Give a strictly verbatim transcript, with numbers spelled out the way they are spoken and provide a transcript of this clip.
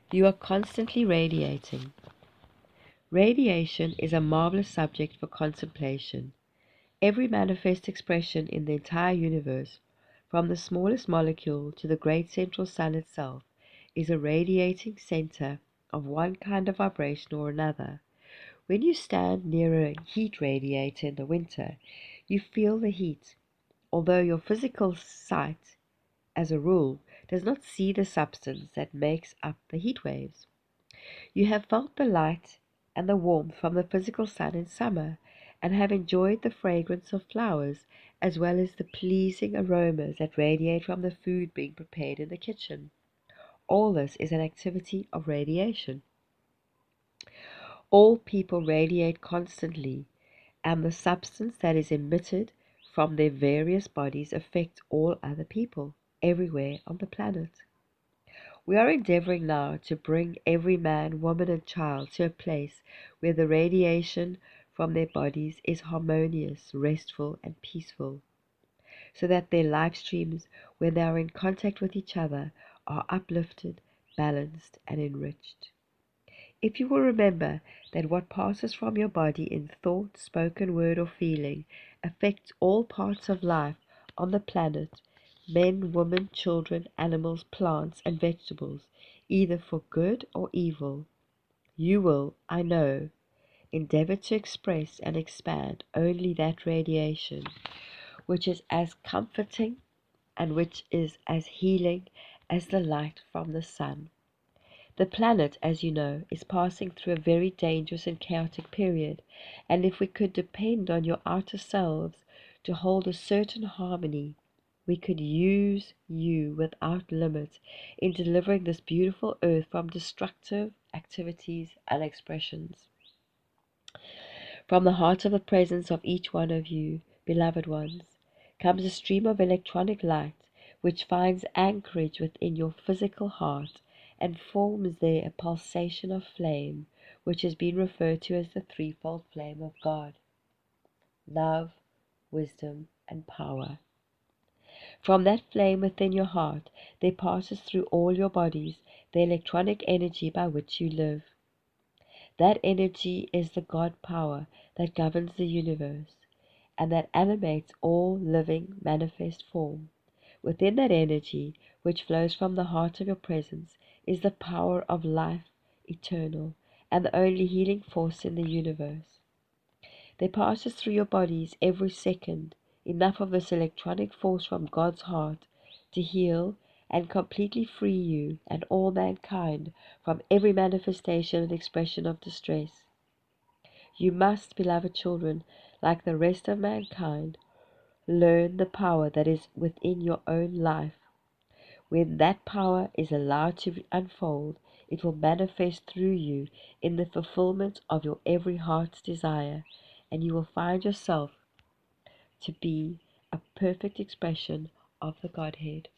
You are constantly radiating. Radiation is a marvelous subject for contemplation. Every manifest expression in the entire universe, from the smallest molecule to the great central sun itself, is a radiating center of one kind of vibration or another. When you stand near a heat radiator in the winter, you feel the heat, although your physical sight, as a rule, does not see the substance that makes up the heat waves. You have felt the light and the warmth from the physical sun in summer, and have enjoyed the fragrance of flowers, as well as the pleasing aromas that radiate from the food being prepared in the kitchen. All this is an activity of radiation. All people radiate constantly, and the substance that is emitted from their various bodies affects all other people, everywhere on the planet. We are endeavoring now to bring every man, woman, and child to a place where the radiation from their bodies is harmonious, restful, and peaceful, so that their life streams, when they are in contact with each other, are uplifted, balanced, and enriched. If you will remember that what passes from your body in thought, spoken word, or feeling affects all parts of life on the planet, men, women, children, animals, plants, and vegetables, either for good or evil, you will, I know, endeavor to express and expand only that radiation which is as comforting and which is as healing as the light from the sun. The planet, as you know, is passing through a very dangerous and chaotic period, and if we could depend on your outer selves to hold a certain harmony, we could use you without limit in delivering this beautiful earth from destructive activities and expressions. From the heart of the presence of each one of you, beloved ones, comes a stream of electronic light which finds anchorage within your physical heart and forms there a pulsation of flame, which has been referred to as the threefold flame of God: love, wisdom, and power. From that flame within your heart there passes through all your bodies the electronic energy by which you live. That energy is the God power that governs the universe, and that animates all living manifest form. Within that energy, which flows from the heart of your presence, is the power of life eternal, and the only healing force in the universe. There passes through your bodies every second enough of this electronic force from God's heart to heal and completely free you and all mankind from every manifestation and expression of distress. You must, beloved children, like the rest of mankind, learn the power that is within your own life. When that power is allowed to unfold, it will manifest through you in the fulfillment of your every heart's desire, and you will find yourself to be a perfect expression of the Godhead.